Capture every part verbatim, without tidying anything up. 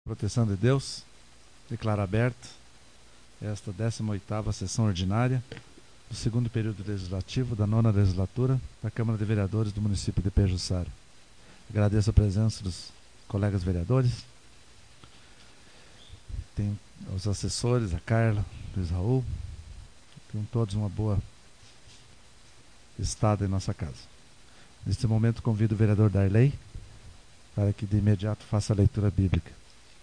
Proteção de Deus, declaro aberta esta décima oitava sessão ordinária do segundo período legislativo da nona legislatura da Câmara de Vereadores do município de Pejuçara. Agradeço a presença dos colegas vereadores, tem os assessores, a Carla, o Luiz Raul, tenham todos uma boa estada em nossa casa. Neste momento convido o vereador Darley para que de imediato faça a leitura bíblica.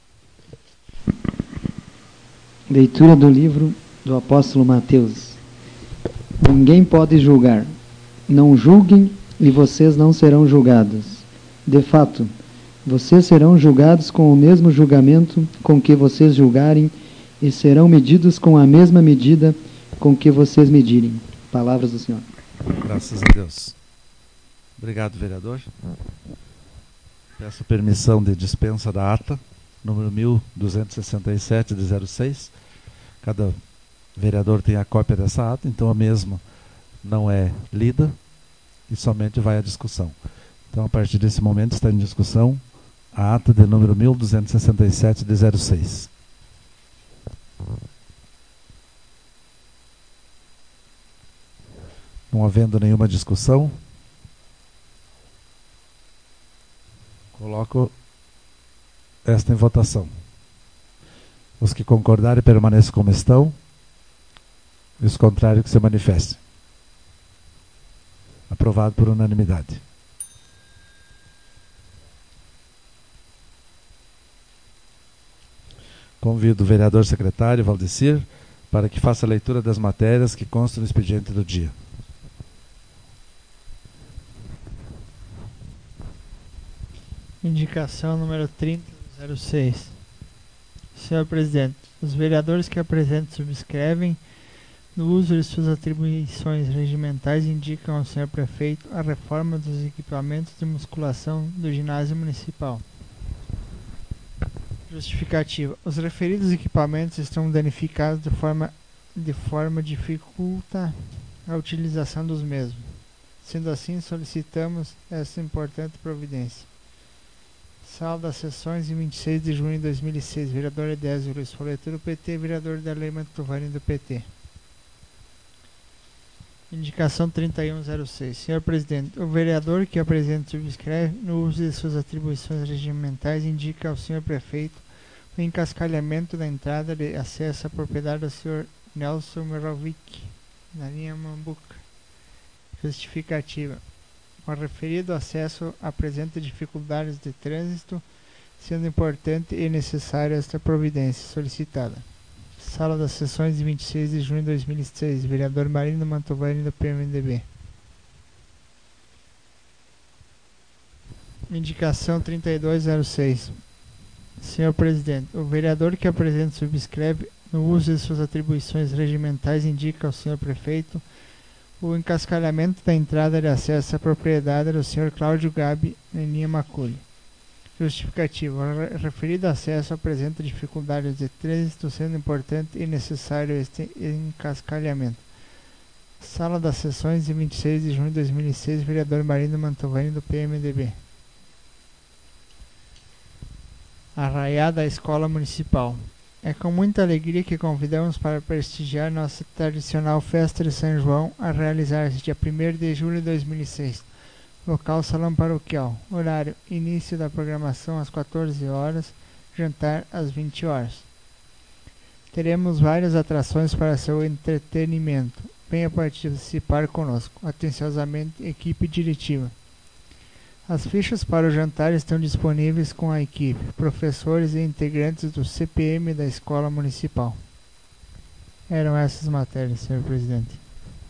Leitura do livro do apóstolo Mateus. Ninguém pode julgar. Não julguem e vocês não serão julgados. De fato, vocês serão julgados com o mesmo julgamento com que vocês julgarem e serão medidos com a mesma medida com que vocês medirem. Palavras do Senhor. Graças a Deus. Obrigado, vereador. Peço permissão de dispensa da ata, número mil duzentos e sessenta e sete, de zero seis. Cada vereador tem a cópia dessa ata, então a mesma não é lida e somente vai à discussão. Então, a partir desse momento, está em discussão a ata de número mil duzentos e sessenta e sete, de zero seis. Não havendo nenhuma discussão, coloco esta em votação. Os que concordarem permaneçam como estão, e os contrários que se manifestem. Aprovado por unanimidade. Convido o vereador secretário, Valdecir, para que faça a leitura das matérias que constam no expediente do dia. Indicação número trinta, zero seis. Senhor Presidente, os vereadores que apresentam subscrevem, no uso de suas atribuições regimentais, indicam ao senhor Prefeito a reforma dos equipamentos de musculação do ginásio municipal. Justificativa. Os referidos equipamentos estão danificados de forma, de forma dificulta a utilização dos mesmos. Sendo assim, solicitamos essa importante providência. Sala das sessões, em vinte e seis de junho de dois mil e seis, vereador Edésio Luiz Foleta do P T, vereador Darley Mantovani do P T. Indicação trinta e um, zero seis. Senhor Presidente, o vereador que apresenta e subscreve, no uso de suas atribuições regimentais, indica ao senhor Prefeito o encascalhamento da entrada de acesso à propriedade do senhor Nelson Merovic, na linha Mambuca. Justificativa. O referido acesso apresenta dificuldades de trânsito, sendo importante e necessária esta providência solicitada. Sala das sessões de vinte e seis de junho de dois mil e seis, vereador Marino Mantovani do P M D B. Indicação trinta e dois, zero seis. Senhor Presidente, o vereador que apresenta e subscreve, no uso de suas atribuições regimentais, indica ao senhor Prefeito o encascalhamento da entrada de acesso à propriedade do senhor Cláudio Gabi, em linha Macule. Justificativo. O referido acesso apresenta dificuldades de trânsito, sendo importante e necessário este encascalhamento. Sala das sessões de vinte e seis de junho de dois mil e seis, vereador Marino Mantovani do P M D B. Arraiada à Escola Municipal. É com muita alegria que convidamos para prestigiar nossa tradicional festa de São João, a realizar-se dia primeiro de julho de dois mil e seis. Local Salão Paroquial. Horário: início da programação às quatorze horas, jantar às vinte horas. Teremos várias atrações para seu entretenimento. Venha participar conosco. Atenciosamente, equipe diretiva. As fichas para o jantar estão disponíveis com a equipe, professores e integrantes do C P M da Escola Municipal. Eram essas matérias, senhor Presidente.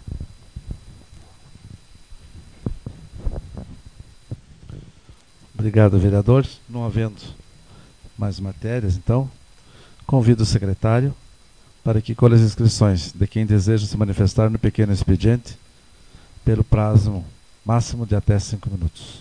Obrigado, vereador. Não havendo mais matérias, então, convido o secretário para que colhe as inscrições de quem deseja se manifestar no pequeno expediente pelo prazo máximo de até cinco minutos.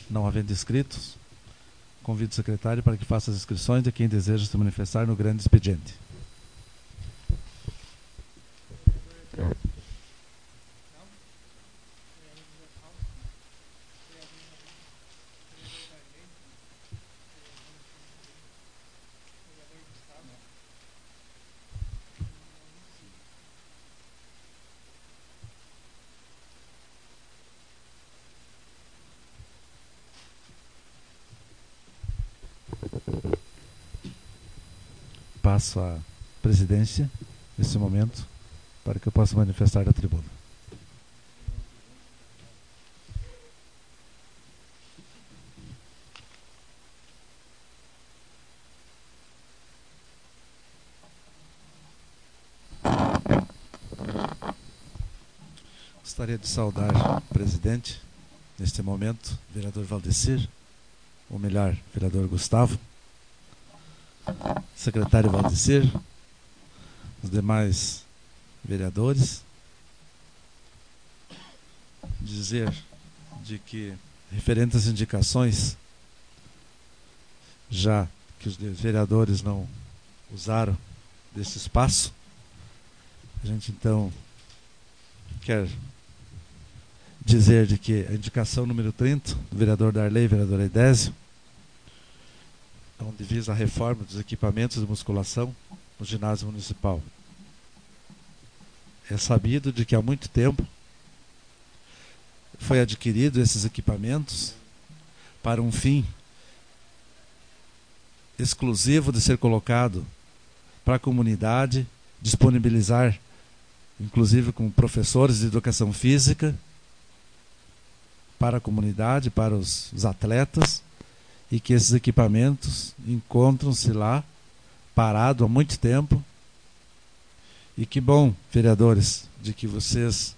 Não havendo inscritos, convido o secretário para que faça as inscrições de quem deseja se manifestar no grande expediente. Passo a presidência nesse momento para que eu possa manifestar da tribuna. Gostaria de saudar o presidente neste momento, vereador Valdecir, ou melhor, vereador Gustavo, secretário Valdecir, os demais vereadores, dizer de que, referente às indicações, já que os vereadores não usaram desse espaço, a gente então quer dizer de que a indicação número trinta, do vereador Darley e vereador Aidésio, onde visa a reforma dos equipamentos de musculação no ginásio municipal. É sabido de que há muito tempo foi adquirido esses equipamentos para um fim exclusivo de ser colocado para a comunidade, disponibilizar, inclusive com professores de educação física, para a comunidade, para os, os atletas, e que esses equipamentos encontram-se lá, parado há muito tempo. E que bom, vereadores, de que vocês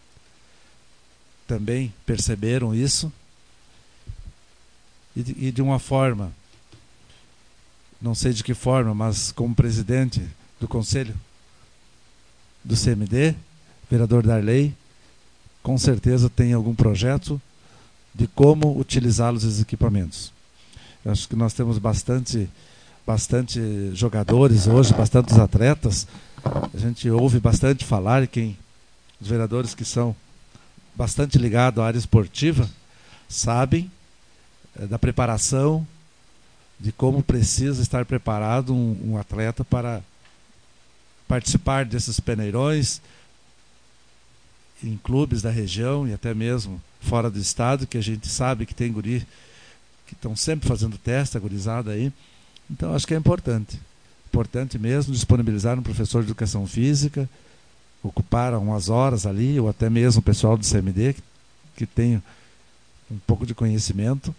também perceberam isso, e de, e de uma forma, não sei de que forma, mas como presidente do Conselho do C M D, vereador Darley, com certeza tem algum projeto de como utilizá-los esses equipamentos. Eu acho que nós temos bastante, bastante jogadores hoje, bastantes atletas. A gente ouve bastante falar, quem, os vereadores que são bastante ligados à área esportiva, sabem é, da preparação, de como precisa estar preparado um, um atleta para participar desses peneirões em clubes da região e até mesmo fora do estado, que a gente sabe que tem guri que estão sempre fazendo teste, a gurizada aí. Então acho que é importante. Importante mesmo disponibilizar um professor de educação física, ocupar umas horas ali, ou até mesmo o pessoal do C M D, que, que tem um pouco de conhecimento.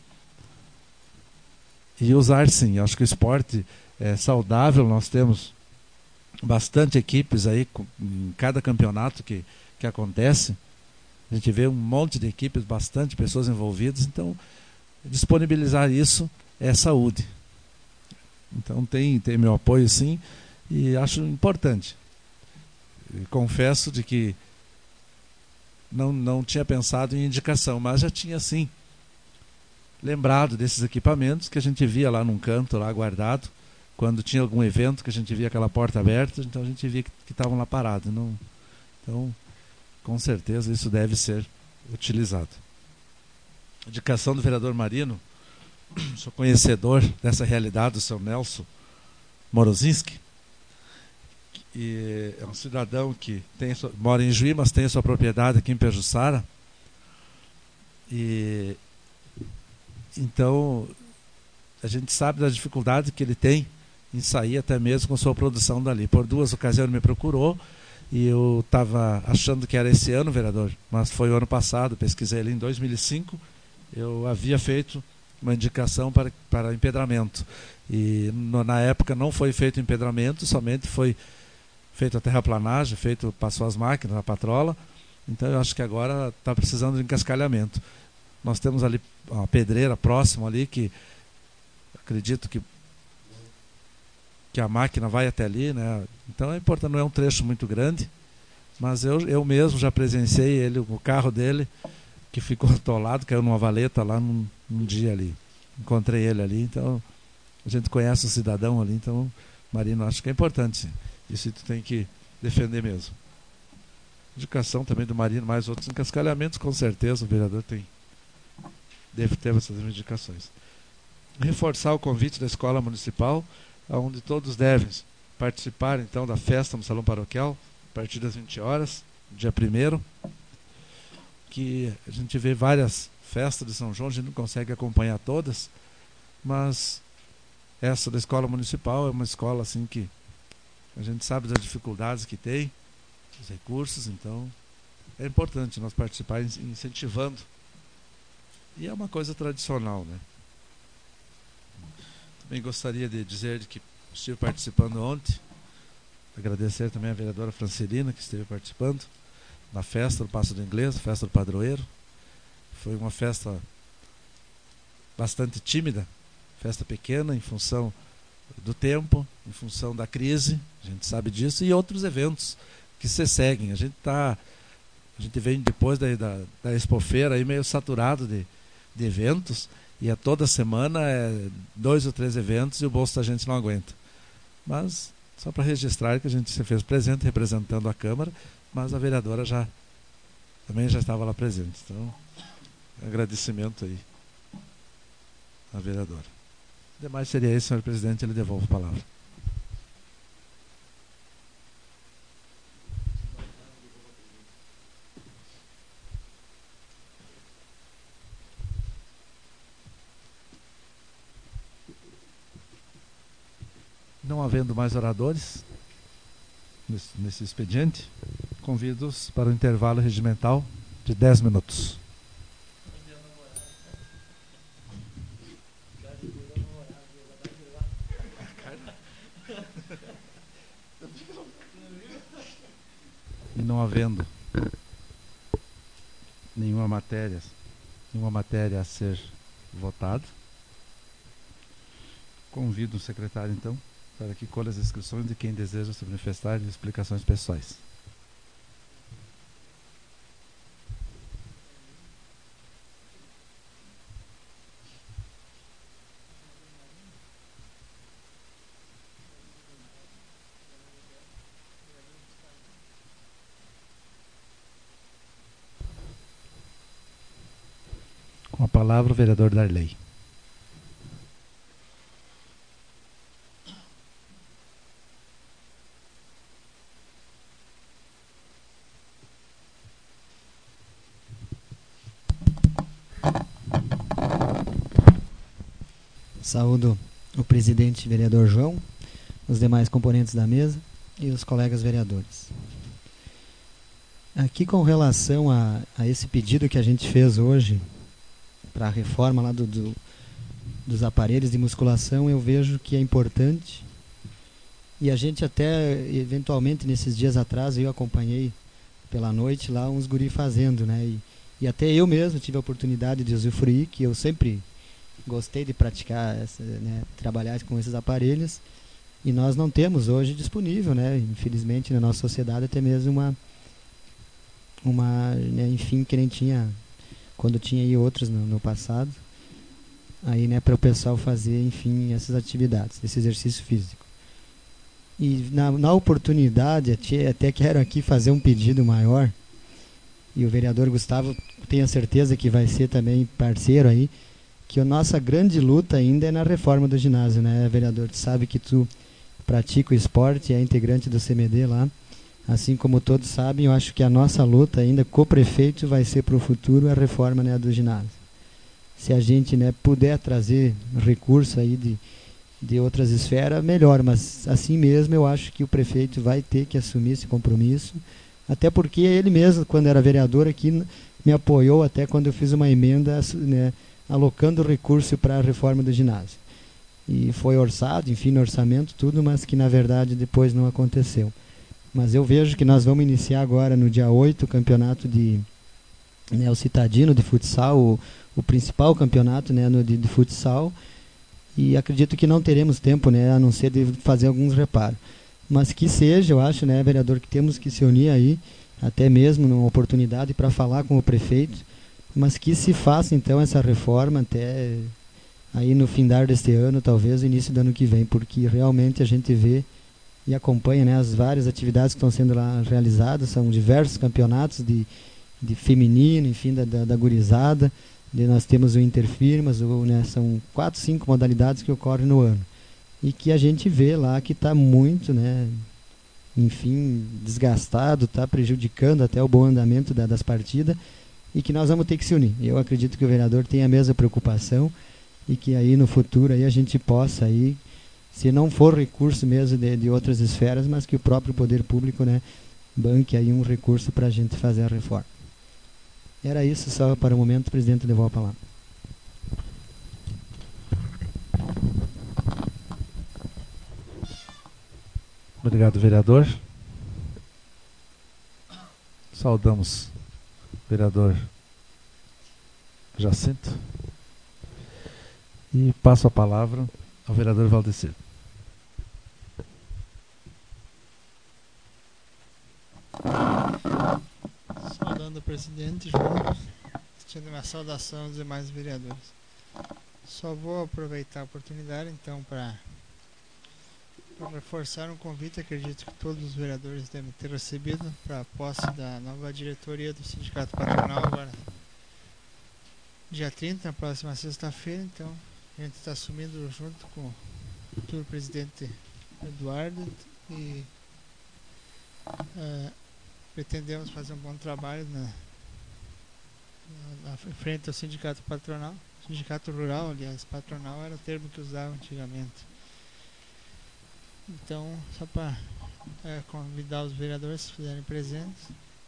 E usar sim, acho que o esporte é saudável, nós temos bastante equipes aí em cada campeonato que, que acontece. A gente vê um monte de equipes, bastante pessoas envolvidas, então disponibilizar isso é saúde. Então tem, tem meu apoio sim, e acho importante. E confesso de que não, não tinha pensado em indicação, mas já tinha sim lembrado desses equipamentos que a gente via lá num canto, lá guardado, quando tinha algum evento que a gente via aquela porta aberta, então a gente via que estavam lá parados. Não, então, com certeza isso deve ser utilizado. Indicação do vereador Marino, sou conhecedor dessa realidade do seu Nelson Morozinski, e é um cidadão que tem, mora em Juí, mas tem a sua propriedade aqui em Pejuçara, e então a gente sabe da dificuldade que ele tem em sair até mesmo com sua produção dali. Por duas ocasiões ele me procurou, e eu estava achando que era esse ano, vereador, mas foi o ano passado, pesquisei ali em dois mil e cinco, eu havia feito uma indicação para, para empedramento. E no, na época não foi feito empedramento, somente foi feito a terraplanagem, feito, passou as máquinas, a patrola. Então eu acho que agora está precisando de encascalhamento. Nós temos ali uma pedreira próxima ali, que acredito que, que a máquina vai até ali, né? Então é importante, não é um trecho muito grande, mas eu, eu mesmo já presenciei ele, o carro dele, que ficou atolado, caiu numa valeta lá num, num dia ali. Encontrei ele ali, então a gente conhece o cidadão ali, então, Marino, acho que é importante. Isso tu tem que defender mesmo. Indicação também do Marino, mais outros encascalhamentos, com certeza o vereador tem, deve ter essas indicações. Reforçar o convite da escola municipal, onde todos devem participar então da festa no salão paroquial, a partir das vinte horas, dia primeiro, que a gente vê várias festas de São João, a gente não consegue acompanhar todas, mas essa da escola municipal é uma escola assim que a gente sabe das dificuldades que tem, os recursos, então é importante nós participar incentivando. E é uma coisa tradicional, né? Também gostaria de dizer que estive participando ontem, agradecer também a vereadora Francelina que esteve participando na festa do Passo do Inglês, festa do Padroeiro. Foi uma festa bastante tímida, festa pequena em função do tempo, em função da crise, a gente sabe disso, e outros eventos que se seguem. A gente tá, a gente vem depois da, da, da Expofeira aí meio saturado de, de eventos, e a toda semana é dois ou três eventos e o bolso da gente não aguenta. Mas só para registrar que a gente se fez presente representando a Câmara, mas a vereadora já também já estava lá presente. Então, agradecimento aí à vereadora. Demais seria isso, senhor presidente, ele devolve a palavra. Não havendo mais oradores nesse, nesse expediente, convido-os para o intervalo regimental de dez minutos. E não havendo nenhuma matéria, nenhuma matéria a ser votada, convido o secretário, então, para que colhe as inscrições de quem deseja se manifestar de explicações pessoais. Com a palavra, o vereador Darley. Saúdo o presidente vereador João, os demais componentes da mesa e os colegas vereadores. Aqui com relação a, a esse pedido que a gente fez hoje para a reforma lá do, do, dos aparelhos de musculação, eu vejo que é importante, e a gente até eventualmente nesses dias atrás eu acompanhei pela noite lá uns guri fazendo, né? E, e até eu mesmo tive a oportunidade de usufruir, que eu sempre gostei de praticar, essa, né, trabalhar com esses aparelhos, e nós não temos hoje disponível, né, infelizmente na nossa sociedade, até mesmo uma, uma né, enfim, que nem tinha quando tinha aí outros no, no passado, aí, né, para o pessoal fazer, enfim, essas atividades, esse exercício físico. E na, na oportunidade, até, até quero aqui fazer um pedido maior, e o vereador Gustavo, tenho certeza que vai ser também parceiro aí, que a nossa grande luta ainda é na reforma do ginásio, né, vereador? Tu sabe que tu pratica o esporte, é integrante do C M D lá, assim como todos sabem, eu acho que a nossa luta ainda com o prefeito vai ser para o futuro a reforma, né, do ginásio. Se a gente, né, puder trazer recurso aí de, de outras esferas, melhor, mas assim mesmo eu acho que o prefeito vai ter que assumir esse compromisso, até porque ele mesmo, quando era vereador aqui, me apoiou até quando eu fiz uma emenda, né, alocando recurso para a reforma do ginásio. E foi orçado, enfim, no orçamento, tudo, mas que na verdade depois não aconteceu. Mas eu vejo que nós vamos iniciar agora no dia oito o campeonato de, né, o Citadino de futsal, o, o principal campeonato, né, no, de, de futsal, e acredito que não teremos tempo, né, a não ser de fazer alguns reparos. Mas que seja, eu acho, né, vereador, que temos que se unir aí, até mesmo numa oportunidade para falar com o prefeito, mas que se faça então essa reforma até aí no findar deste ano, talvez início do ano que vem, porque realmente a gente vê e acompanha, né, as várias atividades que estão sendo lá realizadas, são diversos campeonatos de, de feminino, enfim, da, da, da gurizada, de, nós temos o Interfirmas, o, né, são quatro, cinco modalidades que ocorrem no ano, e que a gente vê lá que está muito, né, enfim, desgastado, está prejudicando até o bom andamento da, das partidas, e que nós vamos ter que se unir. Eu acredito que o vereador tem a mesma preocupação, e que aí no futuro aí a gente possa aí, se não for recurso mesmo de, de outras esferas, mas que o próprio poder público, né, banque aí um recurso para a gente fazer a reforma. Era isso só para o momento, o presidente levou a palavra. Obrigado, vereador. Saudamos o vereador Jacinto. E passo a palavra ao vereador Valdecir. Saudando o presidente João, estendo minha saudação aos demais vereadores. Só vou aproveitar a oportunidade então para reforçar um convite, acredito que todos os vereadores devem ter recebido, para a posse da nova diretoria do Sindicato Patronal agora dia trinta, na próxima sexta-feira. Então a gente está assumindo junto com o futuro presidente Eduardo e uh, pretendemos fazer um bom trabalho na, na, na frente ao sindicato patronal, sindicato rural, aliás, patronal era o termo que usava antigamente. Então, só para é, convidar os vereadores se fizerem presentes.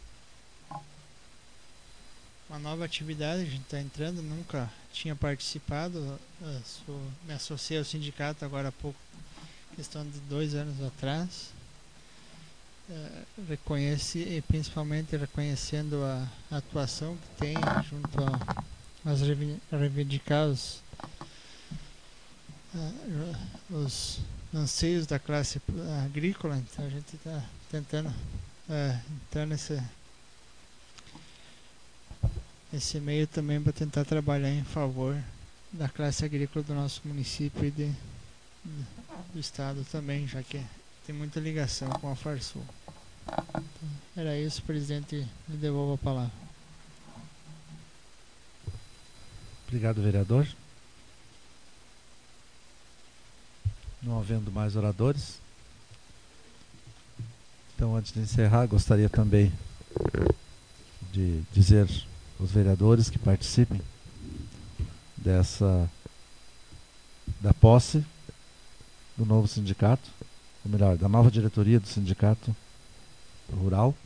Uma nova atividade, a gente está entrando, nunca tinha participado, sou, me associei ao sindicato agora há pouco, questão de dois anos atrás. É, reconhece, e principalmente reconhecendo a, a atuação que tem junto a, a reivindicar os, a, os anseios da classe agrícola. Então a gente está tentando é, entrar nesse, nesse meio também para tentar trabalhar em favor da classe agrícola do nosso município e de, de, do estado também, já que tem muita ligação com a Farsul. Então, era isso, presidente, me devolvo a palavra. Obrigado, vereador. Não havendo mais oradores, então, antes de encerrar, gostaria também de dizer aos vereadores que participem dessa da posse do novo sindicato, ou melhor, da nova diretoria do sindicato rural,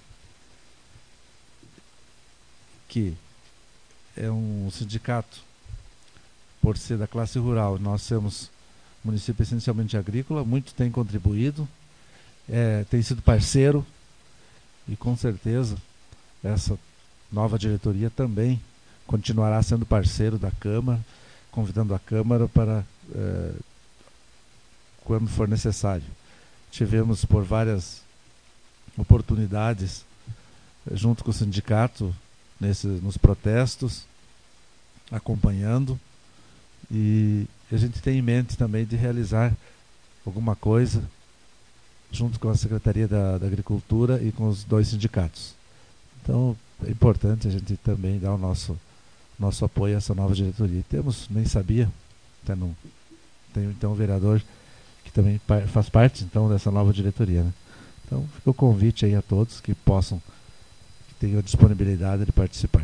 que é um sindicato, por ser da classe rural, nós temos município essencialmente agrícola, muito tem contribuído, é, tem sido parceiro, e com certeza essa nova diretoria também continuará sendo parceiro da Câmara, convidando a Câmara para é, quando for necessário. Tivemos por várias oportunidades junto com o sindicato nesse, nos protestos, acompanhando, e a gente tem em mente também de realizar alguma coisa junto com a Secretaria da, da Agricultura e com os dois sindicatos. Então é importante a gente também dar o nosso, nosso apoio a essa nova diretoria. E temos, nem sabia, até não, tem então um vereador que também faz parte então dessa nova diretoria, né? Então fica o convite aí a todos que possam, que tenham a disponibilidade de participar.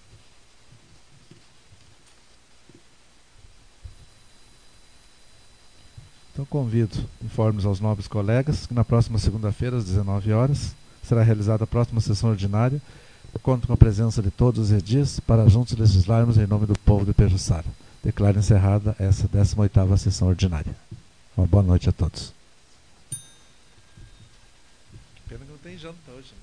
Então convido, informes aos nobres colegas que na próxima segunda-feira, às dezenove horas, será realizada a próxima sessão ordinária. Conto com a presença de todos os edis para juntos legislarmos em nome do povo de Pejuçara. Declaro encerrada essa décima oitava sessão ordinária. Uma boa noite a todos. Pena que não tem janta hoje.